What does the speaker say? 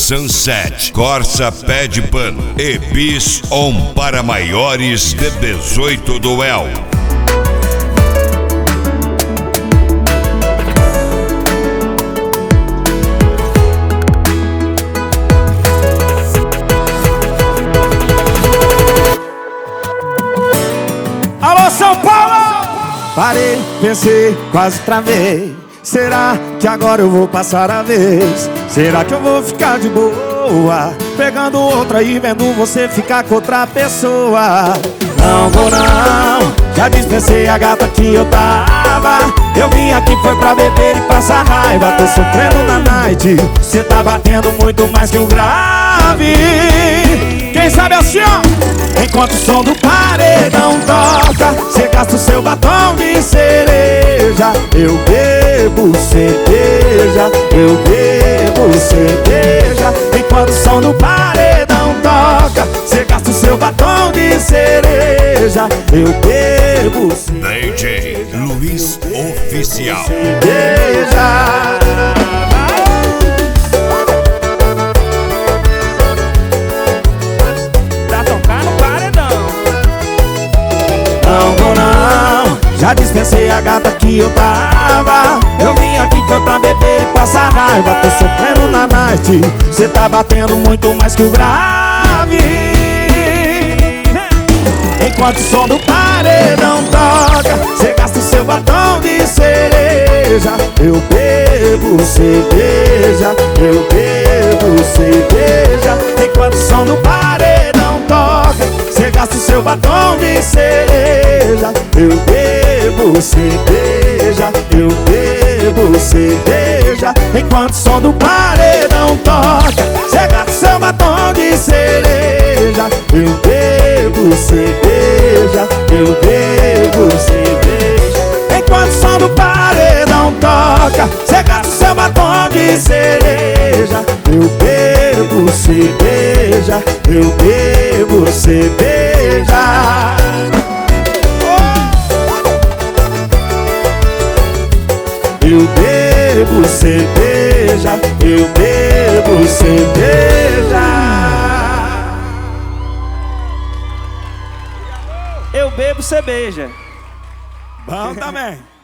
Sunset, Corsa Pé de Pano e Bis On para maiores de 18 do El. Alô, São Paulo! Parei, pensei, quase travei. Será que agora eu vou passar a vez? Será que eu vou ficar de boa pegando outra e vendo você ficar com outra pessoa? Não vou não, já dispensei a gata que eu tava. Eu vim aqui foi pra beber e passar raiva. Tô sofrendo na night, cê tá batendo muito mais que o grave. Quem sabe assim, ó? Enquanto o som do paredão toca, cê gasta o seu batom de cereja. Eu bebo cerveja, eu bebo cerveja. Enquanto o som do paredão toca, cê gasta o seu batom de cereja. Eu bebo cerveja. DJ Luiz Oficial. Cerveja. Já dispensei a gata que eu tava. Eu vim aqui foi pra beber e passar raiva. Tô sofrendo na night, cê tá batendo muito mais que o grave. Enquanto o som do paredão toca, cê gasta o seu batom de cereja. Eu bebo cerveja, eu bebo cerveja. Enquanto o som do paredão toca, cê gasta o seu batom de cereja. Eu bebo cerveja, eu bebo cerveja. Enquanto o som do paredão toca, cê gasta o seu batom de cereja. Eu bebo cerveja, eu bebo cerveja. Enquanto o som do paredão toca, cê gasta o seu batom de cereja. Eu bebo cerveja, eu bebo cerveja. Eu bebo cerveja, eu bebo cerveja. Eu bebo cerveja. Bom também.